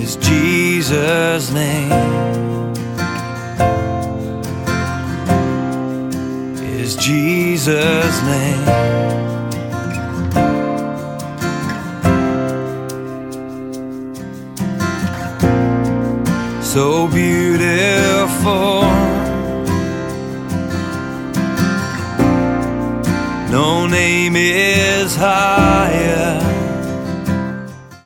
is Jesus' name. Is Jesus' name. So beautiful, no name is higher.